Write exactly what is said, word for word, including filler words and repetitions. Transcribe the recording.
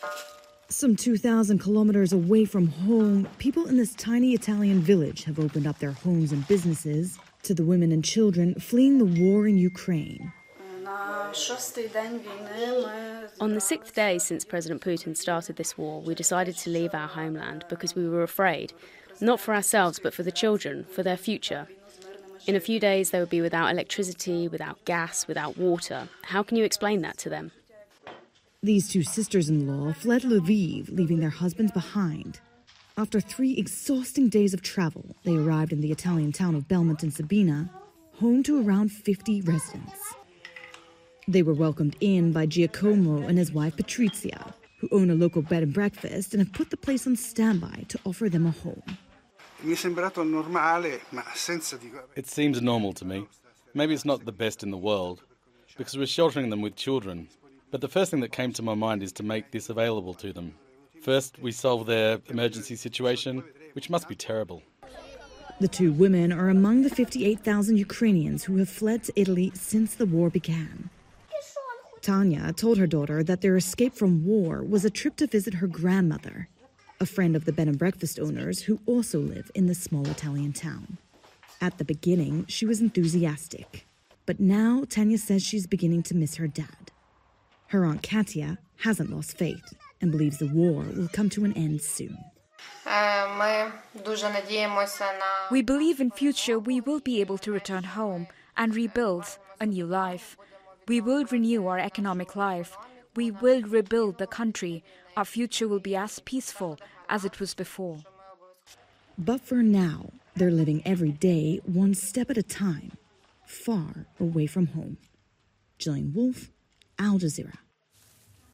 Some two thousand kilometers away from home, people in this tiny Italian village have opened up their homes and businesses to the women and children fleeing the war in Ukraine. On the sixth day since President Putin started this war, we decided to leave our homeland because we were afraid, not for ourselves but for the children, for their future. In a few days they would be without electricity, without gas, without water. How can you explain that to them? These two sisters-in-law fled Lviv, leaving their husbands behind. After three exhausting days of travel, they arrived in the Italian town of Belmont in Sabina, home to around fifty residents. They were welcomed in by Giacomo and his wife Patrizia, who own a local bed and breakfast and have put the place on standby to offer them a home. It seems normal to me. Maybe it's not the best in the world, because we're sheltering them with children. But the first thing that came to my mind is to make this available to them. First, we solve their emergency situation, which must be terrible. The two women are among the fifty-eight thousand Ukrainians who have fled to Italy since the war began. Tanya told her daughter that their escape from war was a trip to visit her grandmother, a friend of the bed and breakfast owners who also live in the small Italian town. At the beginning, she was enthusiastic. But now Tanya says she's beginning to miss her dad. Her Aunt Katia hasn't lost faith and believes the war will come to an end soon. We believe in future we will be able to return home and rebuild a new life. We will renew our economic life. We will rebuild the country. Our future will be as peaceful as it was before. But for now, they're living every day one step at a time, far away from home. Gillian Wolfe, Al Jazeera.